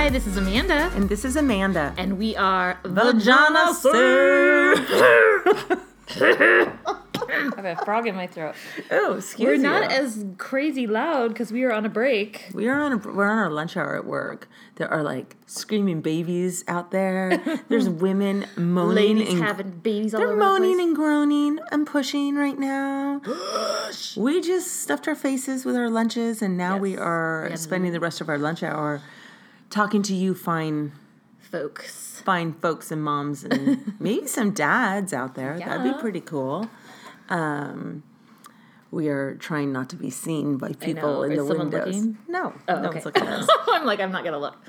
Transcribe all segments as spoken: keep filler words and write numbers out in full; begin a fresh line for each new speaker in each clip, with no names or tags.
Hi, this is Amanda.
And this is Amanda.
And we are
Vagina Surf.
I have a frog in my throat.
Oh, excuse
We're
you.
not as crazy loud because we are on a break.
We are on a, we're on our lunch hour at work. There are like screaming babies out there. There's women moaning.
Ladies
and
having babies all
they're
over
moaning
the place.
and groaning and pushing right now. We just stuffed our faces with our lunches, and now
Yes.
we are
We have
spending the rest of our lunch hour talking to you fine,
Folks.
fine folks and moms and maybe some dads out there. That'd
Yeah.
be pretty cool. Um, we are trying not to be seen by people
know.
in
Is
the
someone
windows.
looking?
No,
Oh,
no
okay.
one's looking at us.
I'm like, I'm not going to look.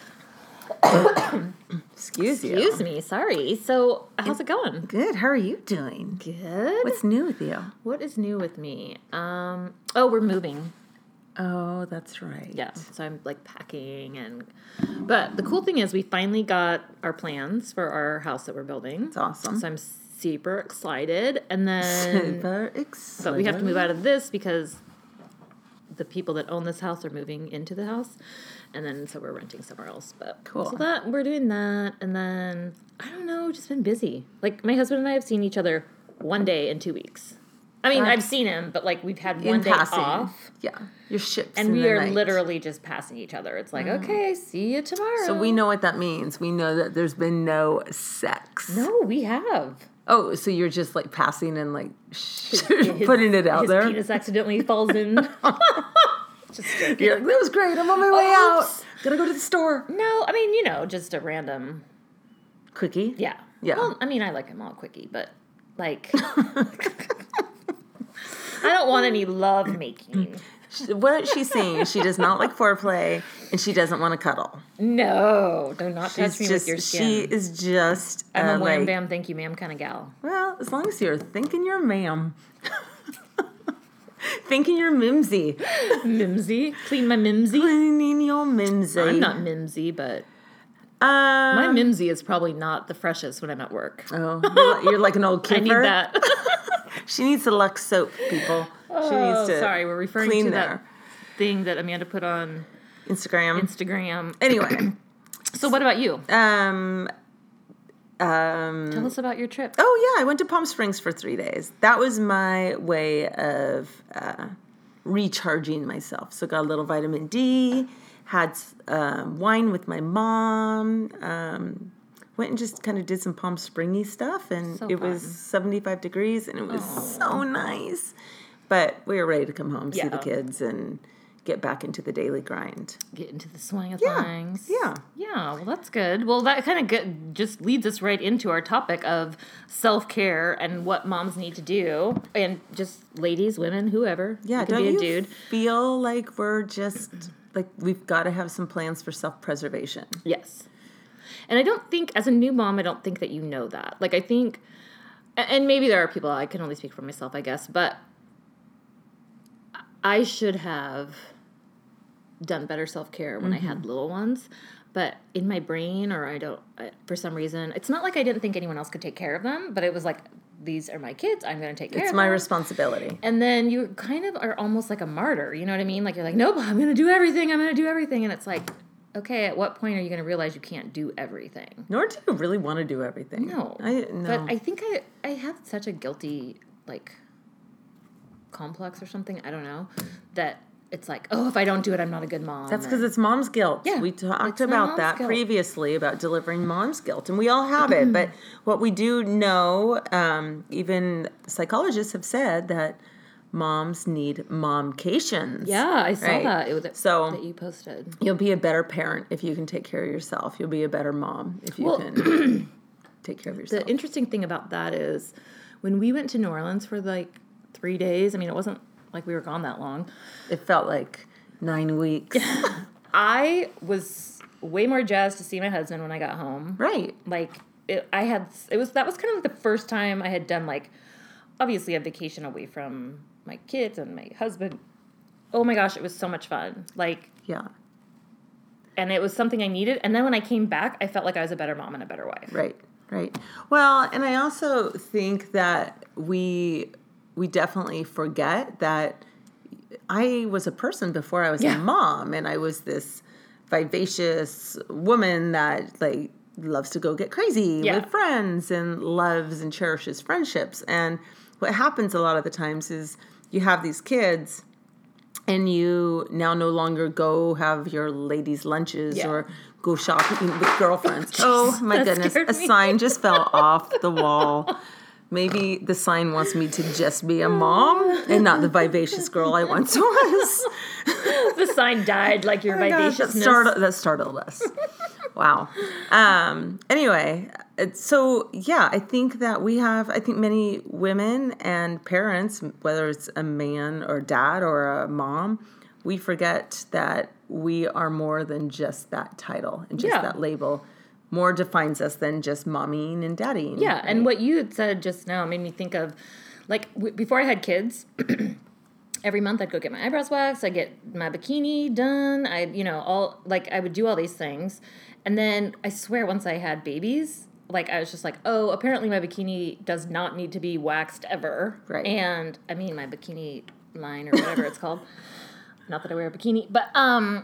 Excuse you.
Excuse me. Sorry. So, how's it going?
Good. How are you doing?
Good.
What's new with you?
What is new with me? Um. Oh, we're moving.
Oh, that's right.
Yeah, so I'm like packing and, but the cool thing is we finally got our plans for our house that we're building.
It's awesome.
So I'm super excited, and then
Super excited.
but we have to move out of this because the people that own this house are moving into the house, and then so we're renting somewhere else. But
Cool.
So that we're doing that, and then I don't know, just been busy. Like my husband and I have seen each other one day in two weeks. I mean,
That's-
I've seen him, but like we've had
In
one day
passing.
off.
Yeah. Your ships
And
in
we
the
are
night.
literally just passing each other. It's like, okay, see you tomorrow.
So we know what that means. We know that there's been no sex.
No, we have.
Oh, so you're just like passing and like
His-
putting it out
his
there.
penis accidentally falls in. Just joking.
You're like, that was great. I'm on my way out.
Oops.
Gotta go to the store.
No, I mean, you know, just a random.
Quickie.
Yeah.
Yeah.
Well, I mean, I like him all quickie, but like, I don't want any love making.
What she's saying, she does not like foreplay, and she doesn't want to cuddle.
No, do not touch
She's
me
just,
with your skin.
she is just.
I'm
uh,
a wham
like,
bam, thank you, ma'am kind of gal.
Well, as long as you're thinking you're ma'am. Thinking you're mimsy.
Mimsy, clean my mimsy.
Cleaning your mimsy.
I'm not mimsy, but
Um,
my mimsy is probably not the freshest when I'm at work.
Oh, you're, you're like an old kipper.
I need that.
She needs the Lux soap, people. She
Oh,
needs to
sorry, we're referring
clean
to
there.
that thing that Amanda put on
Instagram.
Instagram.
Anyway,
So what about you?
um, um,
Tell us about your trip.
oh yeah, I went to Palm Springs for three days. That was my way of uh, recharging myself. So got a little vitamin D, had um, wine with my mom, um, went and just kind of did some Palm Springy stuff, and
So
it was
fun.
seventy-five degrees, and it was so nice. But we were ready to come home, see the
Yeah.
kids, and get back into the daily grind.
Get into the swing of
Yeah,
things.
yeah.
Yeah, well, that's good. Well, that kind of good, just leads us right into our topic of self-care and what moms need to do. And just ladies, women, whoever.
Yeah,
you can
don't
be a
you
dude.
feel like we're just, like, we've got to have some plans for self-preservation?
Yes. And I don't think, as a new mom, I don't think that you know that. Like, I think, a- and maybe there are people, I can only speak for myself, I guess, but I should have done better self-care when
Mm-hmm.
I had little ones. But in my brain, or I don't, I, for some reason, it's not like I didn't think anyone else could take care of them, but it was like, these are my kids, I'm going to take care
It's
of
my
them.
responsibility.
And then you kind of are almost like a martyr, you know what I mean? Like, you're like, nope, I'm going to do everything, I'm going to do everything. And it's like, okay, at what point are you going to realize you can't do everything?
Nor do you really want to do everything.
No.
I, no.
But I think I, I have such a guilty, like, complex or something, I don't know, that it's like, oh, if I don't do it, I'm not a good mom.
That's because
And-
it's mom's guilt.
Yeah,
We talked
it's my
about
mom's
that
guilt.
previously, about delivering mom's guilt. And we all have it. But what we do know, um, even psychologists have said that moms need momcations.
Yeah, I saw
Right.
that. It was
So-
that you posted.
You'll be a better parent if you can take care of yourself. You'll be a better mom if you
Well,
can take care of yourself.
The interesting thing about that is when we went to New Orleans for like three days, I mean, it wasn't like we were gone that long.
It felt like nine weeks.
I was way more jazzed to see my husband when I got home.
Right.
Like, it, I had, it was, that was kind of like the first time I had done, like, obviously a vacation away from my kids and my husband. Oh my gosh, it was so much fun. Like,
Yeah.
and it was something I needed. And then when I came back, I felt like I was a better mom and a better wife.
Right. Right. Well, and I also think that we we definitely forget that I was a person before I was
Yeah.
a mom, and I was this vivacious woman that like loves to go get crazy
Yeah.
with friends and loves and cherishes friendships. And what happens a lot of the times is you have these kids and you now no longer go have your ladies' lunches
Yeah.
or go shopping with girlfriends. Oh my
that
goodness.
scared
A
me.
sign just fell off the wall. Maybe the sign wants me to just be a mom and not the vivacious girl I once was.
The sign died like your
Oh my gosh, that
vivaciousness.
startled, that startled us. Wow. Um, anyway, it's- so yeah, I think that we have, I think many women and parents, whether it's a man or dad or a mom, we forget that we are more than just that title and just
Yeah.
that label. More defines us than just momming and daddying.
Yeah,
right?
and what you had said just now made me think of, like, w- before I had kids, every month I'd go get my eyebrows waxed, I'd get my bikini done, I'd, you know, all, like, I would do all these things. And then I swear once I had babies, like, I was just like, oh, apparently my bikini does not need to be waxed ever.
Right.
And, I mean, my bikini line or whatever it's called. Not that I wear a bikini, but, um,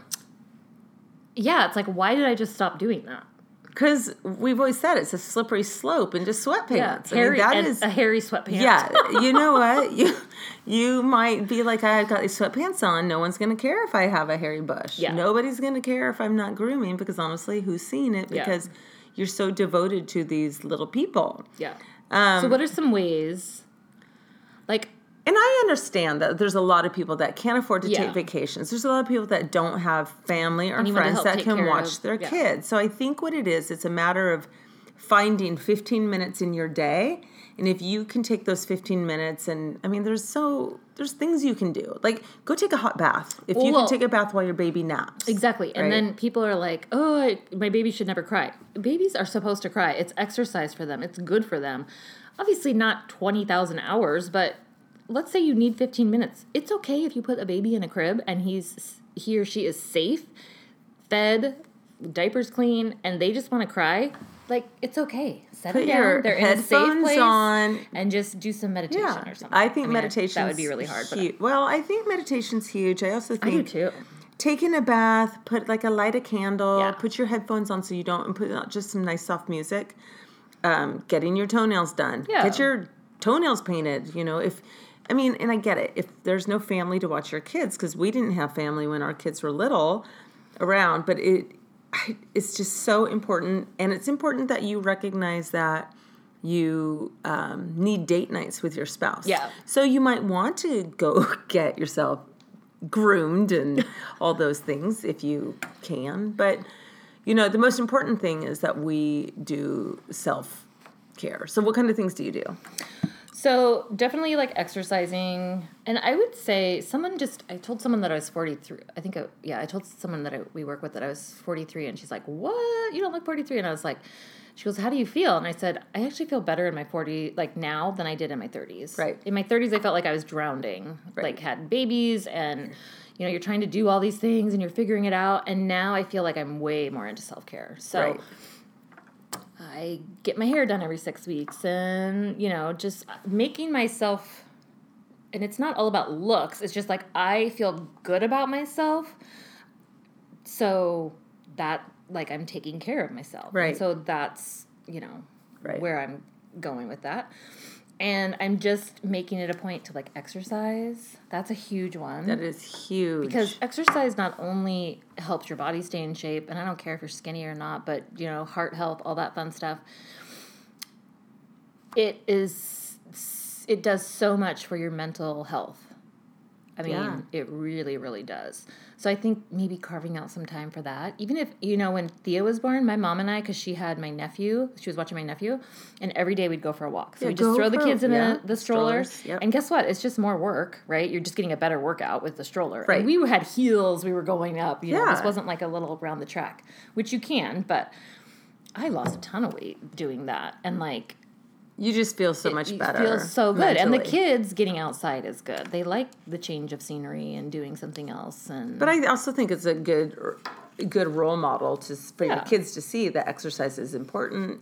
yeah, it's like, why did I just stop doing that?
Because we've always said it's a slippery slope into sweatpants.
Yeah,
I mean,
hairy,
that
and
is
a hairy sweatpants.
Yeah, you know what? You you might be like, I've got these sweatpants on. No one's going to care if I have a hairy bush.
Yeah.
Nobody's going to care if I'm not grooming because honestly, who's seen it?
Yeah.
Because you're so devoted to these little people.
Yeah.
Um,
so what are some ways, like,
And I understand that there's a lot of people that can't afford to
Yeah.
take vacations. There's a lot of people that don't have family or
Anyone to
friends
help
that
take
can
care
watch
of-
their
yeah.
kids. So I think what it is, it's a matter of finding fifteen minutes in your day. And if you can take those fifteen minutes and, I mean, there's so, there's things you can do. Like, go take a hot bath. If you
Well,
can take a bath while your baby naps.
exactly. And
Right.
then people are like, oh, I, my baby should never cry. Babies are supposed to cry. It's exercise for them. It's good for them. Obviously not twenty thousand hours, but let's say you need fifteen minutes. It's okay if you put a baby in a crib and he's he or she is safe, fed, diapers clean, and they just want to cry. Like, it's okay. Set
Put
them down.
your
They're in a safe
headphones
place
on.
and just do some meditation
Yeah.
or something.
I think
mean,
meditation
that would be really hard. But
Huge. Well, I think meditation's huge. I also
I do
think
too.
taking a bath, put like a light a candle,
Yeah.
put your headphones on so you don't, and put out just some nice soft music. Um, getting your toenails done.
Yeah.
Get your toenails painted. You know, if I mean, and I get it. If there's no family to watch your kids, because we didn't have family when our kids were little around, but it I, it's just so important, and it's important that you recognize that you um, need date nights with your spouse.
Yeah.
So you might want to go get yourself groomed and all those things if you can. But, you know, the most important thing is that we do self-care. So what kind of things do you do?
So definitely like exercising, and I would say someone just I told someone that I was forty-three. I think I, yeah, I told someone that I, we work with that I was forty-three, and she's like, "What? You don't look forty-three?" And I was like, "She goes, how do you feel?" And I said, "I actually feel better in my forty like now than I did in my thirties.
Right.
In my thirties, I felt like I was drowning,
Right.
like had babies, and you know you're trying to do all these things and you're figuring it out. And now I feel like I'm way more into self care. So."
Right.
I get my hair done every six weeks and, you know, just making myself, and it's not all about looks. It's just like I feel good about myself. So that, like, I'm taking care of myself.
Right.
And so that's, you know,
Right.
where I'm going with that. And I'm just making it a point to, like, exercise. That's a huge one.
That is huge.
Because exercise not only helps your body stay in shape, and I don't care if you're skinny or not, but, you know, heart health, all that fun stuff. It is, it does so much for your mental health. I mean,
Yeah.
it really, really does. So I think maybe carving out some time for that. Even if, you know, when Thea was born, my mom and I, because she had my nephew, she was watching my nephew, and every day we'd go for a walk. So
Yeah,
we just
go
throw the
for-
kids in
yeah,
the, the stroller.
strollers, yep.
And guess what? It's just more work, right? You're just getting a better workout with the stroller.
Right.
And we had heels we were going up. You know,
Yeah.
this wasn't like a little around the track, which you can, but I lost a ton of weight doing that. And like,
you just feel so much
it
better.
feels so good. And the
mentally.
kids getting outside is good. They like the change of scenery and doing something else. And
But I also think it's a good a good role model to for your
Yeah.
kids to see that exercise is important.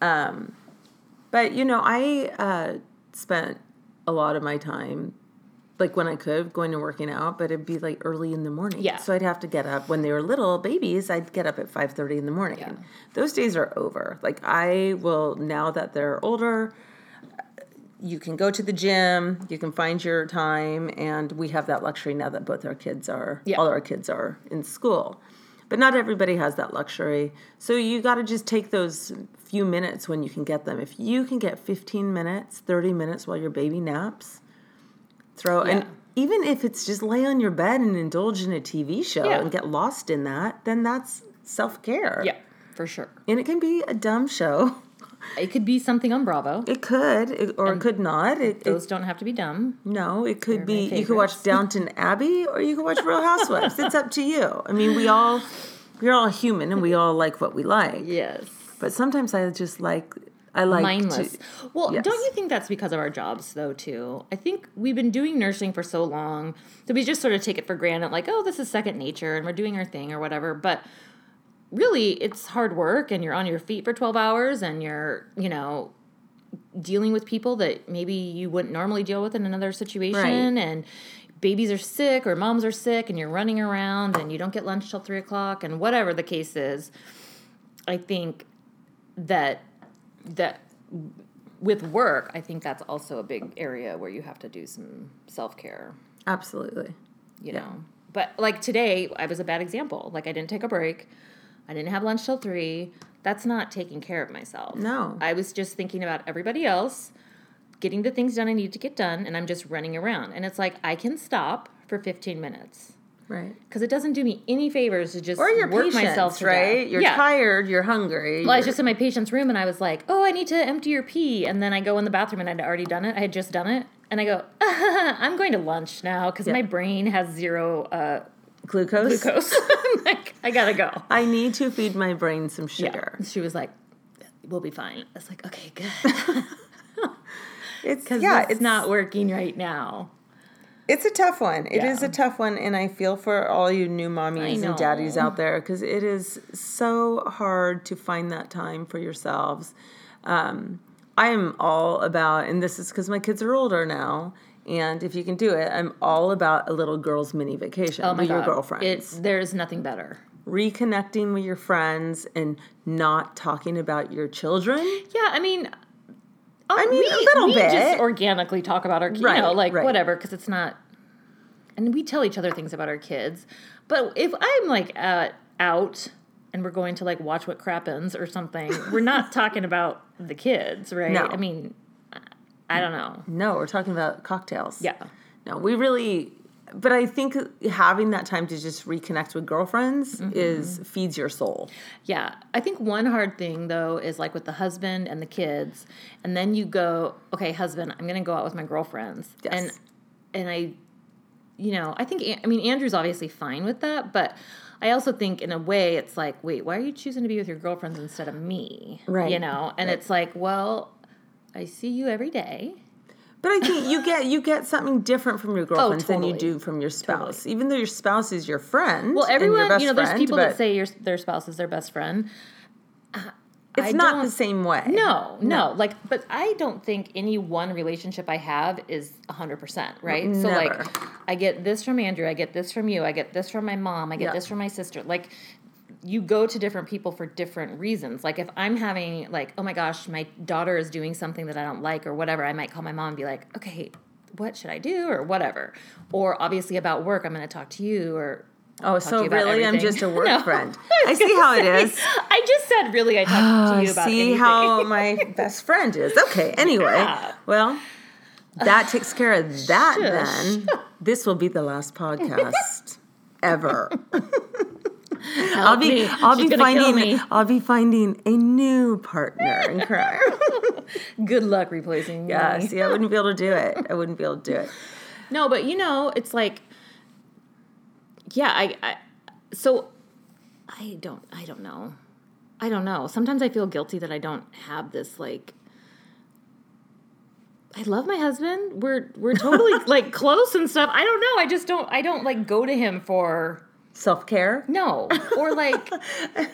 Um, but you know, I uh, spent a lot of my time like when I could, going and working out, but it'd be like early in the morning.
Yeah.
So I'd have to get up. When they were little babies, I'd get up at five thirty in the morning.
Yeah.
Those days are over. Like I will, now that they're older, you can go to the gym, you can find your time, and we have that luxury now that both our kids are,
Yeah.
all our kids are in school. But not everybody has that luxury. So you got to just take those few minutes when you can get them. If you can get fifteen minutes, thirty minutes while your baby naps, throw,
Yeah.
and even if it's just lay on your bed and indulge in a T V show
Yeah.
and get lost in that, then that's self-care.
Yeah, for sure.
And it can be a dumb show.
It could be something on Bravo.
It could, it, or it could not. It, it,
Those don't have to be dumb.
no, it could
They're
be,
my
you could watch
favorites.
Downton Abbey or you could watch Real Housewives. It's up to you. I mean, we all, we're all human and we all like what we like.
Yes.
But sometimes I just like, I like
Mindless.
to,
Well,
yes.
don't you think that's because of our jobs, though, too? I think we've been doing nursing for so long that we just sort of take it for granted, like, oh, this is second nature and we're doing our thing or whatever. But really, it's hard work and you're on your feet for twelve hours and you're, you know, dealing with people that maybe you wouldn't normally deal with in another situation.
Right.
And babies are sick or moms are sick and you're running around and you don't get lunch till three o'clock and whatever the case is. I think that that with work, I think that's also a big area where you have to do some self-care,
Absolutely.
you
Yeah.
know. But like today, I was a bad example. Like I didn't take a break. I didn't have lunch till three. That's not taking care of myself.
No.
I was just thinking about everybody else, getting the things done I need to get done, and I'm just running around. And it's like I can stop for fifteen minutes.
Right.
Because it doesn't do me any favors to just
Or your
work
patients,
myself to
right?
death.
You're
Yeah.
tired, you're hungry.
Well, I was
you're-
just in my patient's room and I was like, oh, I need to empty your pee. And then I go in the bathroom and I'd already done it. I had just done it. And I go, I'm going to lunch now because
Yeah.
my brain has zero uh,
glucose.
glucose. I'm like, I gotta go.
I need to feed my brain some
Yeah.
sugar.
She was like, we'll be fine. I was like, okay, good.
It's
Because
yeah,
it's,
it's
not working right now.
It's a tough one. It is
Yeah.
a tough one, and I feel for all you new mommies
I
and daddies
know.
out there because it is so hard to find that time for yourselves. Um, I am all about, and this is because my kids are older now, and if you can do it, I'm all about a little girls' mini vacation
Oh my
with
God.
your girlfriends.
It's, there's nothing better.
Reconnecting with your friends and not talking about your children.
Yeah, I mean,
I mean,
we,
a little
we
bit.
just organically talk about our, you
Right,
know, like
right.
whatever, because it's not, and we tell each other things about our kids. But if I'm like uh, out and we're going to like watch what crappens or something, we're not talking about the kids, right?
No.
I mean, I don't know.
No, we're talking about cocktails.
Yeah.
No, we really, but I think having that time to just reconnect with girlfriends
Mm-hmm.
is feeds your soul.
Yeah. I think one hard thing, though, is like with the husband and the kids. And then you go, okay, husband, I'm going to go out with my girlfriends.
Yes.
And, and I, you know, I think, I mean, Andrew's obviously fine with that, but I also think in a way it's like, wait, why are you choosing to be with your girlfriends instead of me?
Right.
You know, and
Right.
it's like, well, I see you every day.
But I think you get you get something different from your girlfriends than you
Oh, totally.
do from your spouse.
Totally.
Even though your spouse is your friend.
Well,
and your
everyone,
best
you know, there's
friend,
people
but
that say your, their spouse is their best friend.
it's
I
not
don't-
the same way.
No, no, like, but I don't think any one relationship I have is a hundred percent, right? So
Never.
like, I get this from Andrew, I get this from you, I get this from my mom, I get
Yeah.
this from my sister. Like, you go to different people for different reasons. Like, if I'm having like, oh my gosh, my daughter is doing something that I don't like or whatever, I might call my mom and be like, okay, what should I do or whatever. Or obviously about work, I'm going to talk to you or.
Oh,
talk to
so
you about
really, I'm
everything.
just a work
No.
friend. I see how it is.
I just said really, I talked to you about
See
anything.
how my best friend is. Okay, anyway.
Yeah.
Well, that takes care of that
Shush.
then. This will be the last podcast ever.
Help
I'll be
me.
I'll
She's
be
gonna kill
finding
me.
I'll be finding a new partner in crime.
Good luck replacing
Yeah,
me.
see, I wouldn't be able to do it. I wouldn't be able to do it.
No, but you know, it's like, yeah, I, I, so I don't, I don't know. I don't know. Sometimes I feel guilty that I don't have this, like, I love my husband. We're, we're totally like close and stuff. I don't know. I just don't, I don't like go to him for,
Self-care?
no, or like,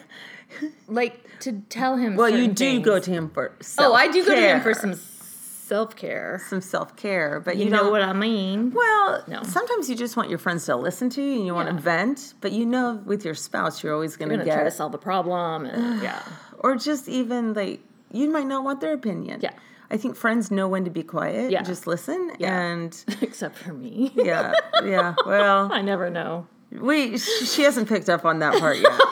like to tell him
Well, you
certain
do
things.
go to him for
Oh, I do go to him
self-care.
for some self-care.
some self-care. But
You,
you,
know
don't,
what I mean?
Well,
No.
sometimes you just want your friends to listen to you and you want
Yeah.
to vent. But you know with your spouse, you're always going
You're
to
going to try to
get...
solve the problem. And, yeah.
Or just even, like, you might not want their opinion.
Yeah.
I think friends know when to be quiet.
Yeah.
Just listen.
Yeah.
And,
Except for me.
yeah, yeah. Well,
I never know.
we sh- she hasn't picked up on that part yet.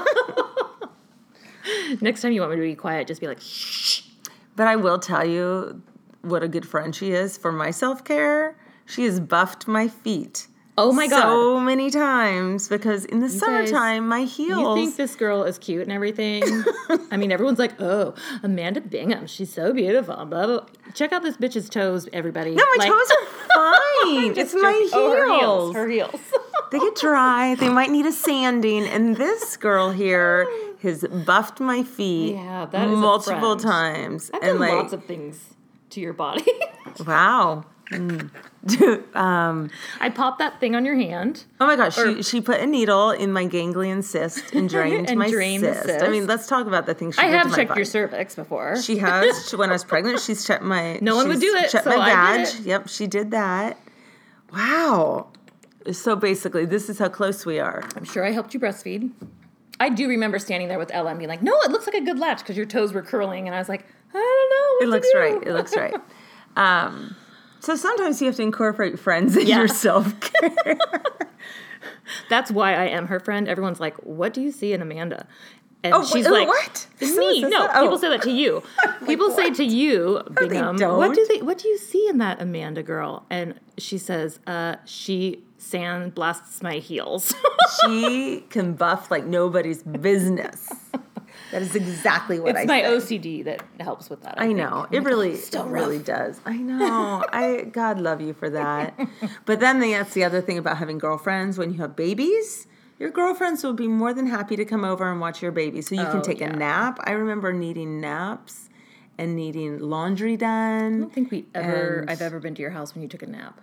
Next time you want me to be quiet, just be like, shh.
But I will tell you what a good friend she is for my self-care. She has buffed my feet.
Oh my God.
So many times because in the
guys,
summertime, my heels.
You think this girl is cute and everything? I mean, everyone's like, oh, Amanda Bingham, she's so beautiful. Blah, blah. Check out this bitch's toes, everybody.
No, my
Like-
toes are fine. It's my heels.
Oh, her heels. Her heels.
They get dry. They might need a sanding. And this girl here has buffed my feet
Yeah, that is a
multiple
friend.
times.
I've
and
done
like,
lots of things to your body.
wow. Mm. Dude, um,
I popped that thing on your hand.
oh my gosh,
Or-
she, she put a needle in my ganglion cyst and drained
And
my
drained the
cyst. I
cyst.
mean, let's talk about the things she
I
did
have
to my
checked
body.
your cervix before.
She has. She, when I was pregnant, she's checked my.
No one would
she's
do it,
Checked
so
my
I did
vag.
it.
Yep, she did that. Wow. So basically, this is how close we are.
I'm sure I helped you breastfeed. I do remember standing there with Ella and being like, no, it looks like a good latch because your toes were curling. And I was like, I don't know what
It
to
looks
do.
right. It looks right. Um, so sometimes you have to incorporate friends in
Yeah.
your self-care.
That's why I am her friend. Everyone's like, what do you see in Amanda? And
Oh,
she's
wait,
like,
what?
Me.
Someone says
No,
that? Oh.
people say that to you. People say to you,
they
Bingham,
don't.
what do they what do you see in that Amanda girl? And she says, uh, she sandblasts my heels.
She can buff like nobody's business. That is exactly what
It's
I
my
say.
O C D that helps with that. I,
I
think.
know.
I'm
It
like,
really,
"Oh,
it
still
really
rough."
does. I know. I God love you for that. But then that's the other thing about having girlfriends. When you have babies, your girlfriends will be more than happy to come over and watch your baby, so you
Oh,
can take
yeah.
a nap. I remember needing naps and needing laundry done.
I don't think we ever.
And-
I've ever been to your house when you took a nap.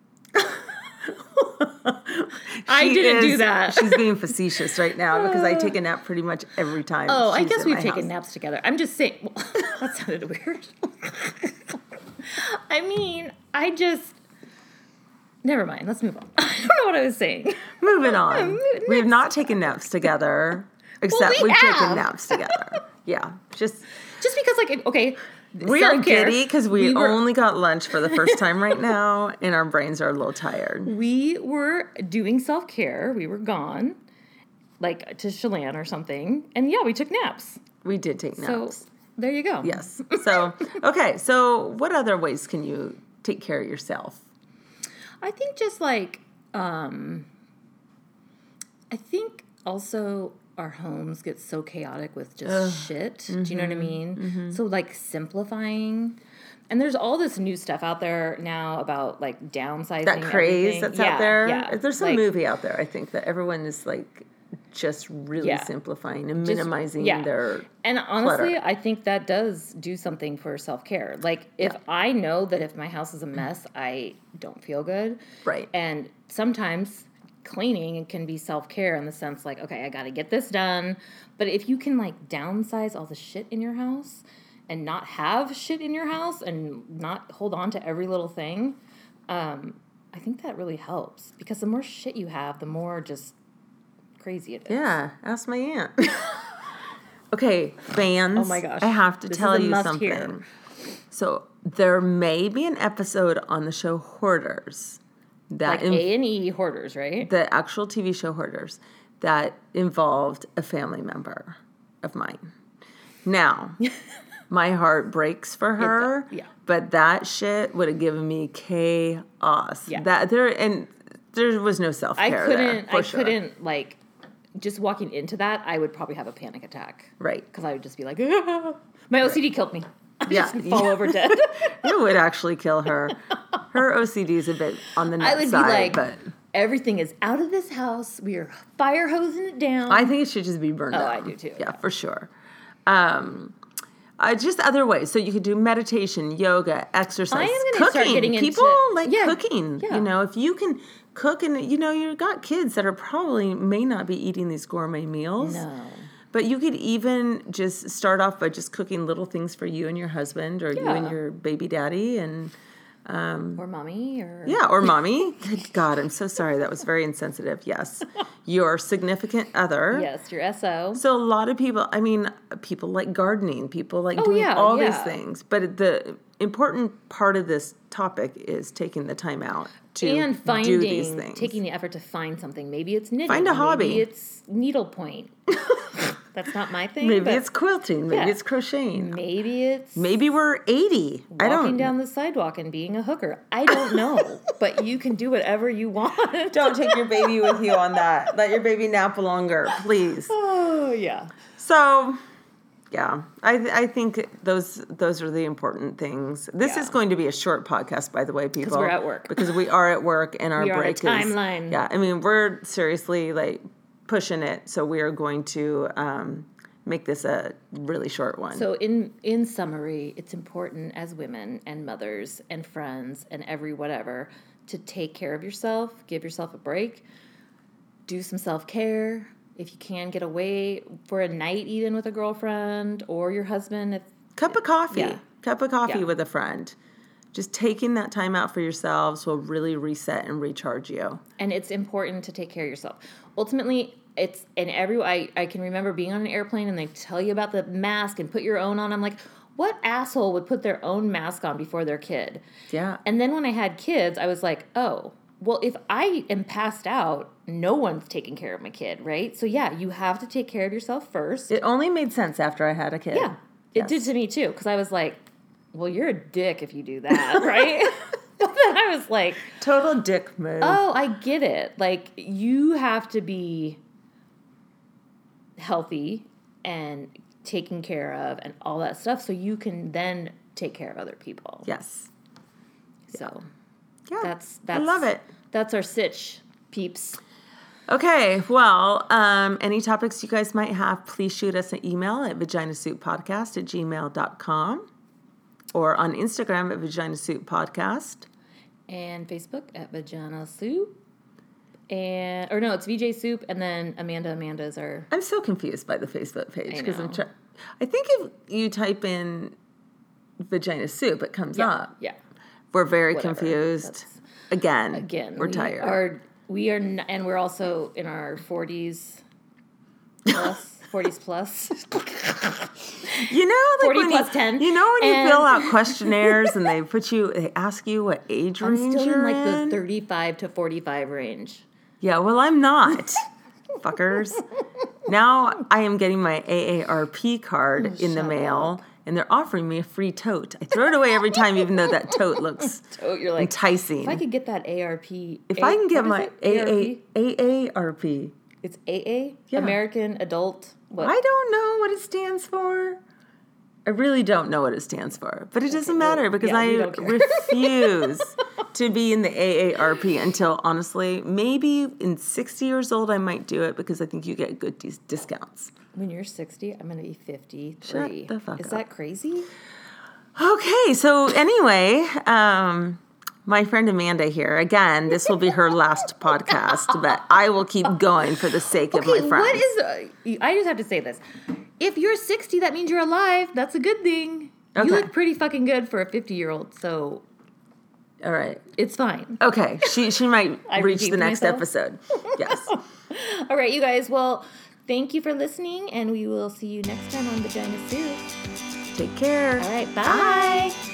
She
I didn't do
is-
that.
She's being facetious right now because I take a nap pretty much every time.
Oh, I
she's
guess
in
we've
my
taken
house.
naps together. I'm just saying. Well, that sounded weird. I mean, I just. Never mind. Let's move on. I don't know what I was saying.
Moving on.
Mo-
We have
next.
not taken naps together, except
we
we've taken
have.
naps together. Yeah, just
Just because, like, okay,
we are
self-care,
giddy because we,
we were-
only got lunch for the first time right now, and our brains are a little tired.
We were doing self care. We were gone, like to Chelan or something, and yeah, we took naps.
We did take
So
naps.
there you go.
Yes. So okay. So what other ways can you take care of yourself?
I think just like, um, I think also our homes get so chaotic with just shit. Do you know what I mean? So like simplifying. And there's all this new stuff out there now about like downsizing.
That craze
everything.
that's
Yeah,
out there.
Yeah.
There's some
Like,
movie out there. I think that everyone is like just really
Yeah.
simplifying and
Just-
minimizing
yeah.
their.
And honestly,
clutter.
I think that does do something for self care. Like, if I know that if my house is a mess, I don't feel good.
Right.
And sometimes cleaning can be self care in the sense, like, okay, I got to get this done. But if you can, like, downsize all the shit in your house and not have shit in your house and not hold on to every little thing, um, I think that really helps. Because the more shit you have, the more just crazy it is.
Yeah, ask my aunt. Okay, fans.
Oh my gosh.
I have to
This
tell
is a
you
must
something.
hear.
So there may be an episode on the show Hoarders that
Like
in-
A and E hoarders, right?
the actual T V show Hoarders that involved a family member of mine. Now, my heart breaks for her.
yeah.
But that shit would have given me chaos.
Yeah.
That there and there was no self
I
care.
couldn't.
there, for
I
sure.
couldn't like. Just walking into that, I would probably have a panic attack.
Right.
Because I would just be like, "Ah." My O C D killed me. I
Yeah.
just fall over dead.
It would actually kill her. Her O C D is a bit on the
I
nut
would
side,
be like,
but
everything is out of this house. We are fire hosing it down.
I think it should just be burned
Oh,
down.
I do too,
Yeah, for sure. Um, uh, just other ways. So you could do meditation, yoga, exercise,
I am gonna
cooking.
start getting into-
People like
yeah,
cooking.
yeah.
You know, if you can cook and, you know, you've got kids that are probably may not be eating these gourmet meals.
no.
But you could even just start off by just cooking little things for you and your husband, or you and
Yeah.
your baby daddy, and
Or mommy, or
yeah, or mommy. Good God, I'm so sorry. That was very insensitive. Yes, your significant other.
yes, your S O.
So a lot of people, I mean, people like gardening, people like
Oh,
doing
yeah,
all these
yeah.
things. But the important part of this topic is taking the time out to
And
do these
finding,
things.
taking the effort to find something. Maybe it's knitting.
Find a hobby.
Maybe it's needlepoint. That's not my thing.
Maybe
but
it's quilting. Maybe
yeah.
it's crocheting.
Maybe it's
Maybe we're eighty. I
walking
don't
down the sidewalk and being a hooker. I don't know. But you can do whatever you want.
Don't take your baby with you on that. Let your baby nap longer, please.
Oh, yeah.
So, yeah, I I think those those are the important things. This
Yeah.
is going to be a short podcast, by the way, people.
we're at work.
Because we are at work, and our
We are on a
break is
timeline.
Yeah, I mean, we're seriously like pushing it, so we are going to um, make this a really short one.
So in in summary, it's important as women and mothers and friends and every whatever to take care of yourself, give yourself a break, do some self-care. If you can, get away for a night even with a girlfriend or your husband. If
Cup of coffee.
Yeah.
Cup of coffee
Yeah.
with a friend. Just taking that time out for yourselves will really reset and recharge you.
And it's important to take care of yourself. Ultimately, it's, and every, I, I can remember being on an airplane and they tell you about the mask and put your own on. I'm like, what asshole would put their own mask on before their kid?
Yeah.
And then when I had kids, I was like, oh, well, if I am passed out, no one's taking care of my kid, right? So yeah, you have to take care of yourself first.
It only made sense after I had a kid.
Yeah, it did to me too, because I was like, well, you're a dick if you do that, right? But then I was like,
Total dick move.
oh, I get it. Like, you have to be healthy and taken care of and all that stuff so you can then take care of other people.
Yes.
So
Yeah.
that's, that's,
I love it.
That's our sitch, peeps.
Okay, well, um, any topics you guys might have, please shoot us an email at vaginasuitpodcast at gmail dot com or on Instagram at vaginasuitpodcast.
And Facebook at Vagina Soup. And, or no, it's V J Soup, and then Amanda Amanda's are,
I'm so confused by the Facebook page
I
because I'm
know.
trying. I think if you type in vagina soup, it comes
yeah,
up.
yeah.
We're very
Whatever.
confused.
That's-
Again,
Again,
we're
we
tired.
Are, we are, n- and we're also in our forties plus, forties plus.
You know, like
forty
when
plus
you,
ten.
You know when you
And-
fill out questionnaires and they put you, they ask you what age
I'm
range
still
you're
in like the
in?
thirty-five to forty-five range.
Yeah, well, I'm not. Fuckers. Now I am getting my A A R P card in the
shut
mail, and they're offering me a free tote. I throw it away every time, even though that tote looks
Oh, you're like,
enticing.
if I could get that A R P.
If
A-
I can get
what
my
is it?
A A A A R P,
It's A A?
Yeah.
American Adult. What?
I don't know what it stands for. I really don't know what it stands for, but it doesn't
well,
matter because
yeah, we
I
don't care.
refuse to be in the A A R P until, honestly, maybe in sixty years old I might do it because I think you get good dis- discounts.
When you're sixty, I'm going to be fifty-three.
Shut the fuck
Is
up.
that crazy?
Okay, so anyway, um, my friend Amanda here, again, this will be her last podcast, but I will keep going for the sake of
Okay,
my friends.
what is... Uh, I just have to say this. If you're sixty, that means you're alive. That's a good thing.
Okay.
You look pretty fucking good for a fifty-year-old, so
All right.
it's fine.
Okay, she, she might
I
reach the
redeemed
next
myself.
episode. Yes.
All right, you guys. Well, thank you for listening, and we will see you next time on Vagina Soup.
Take care.
All right, bye.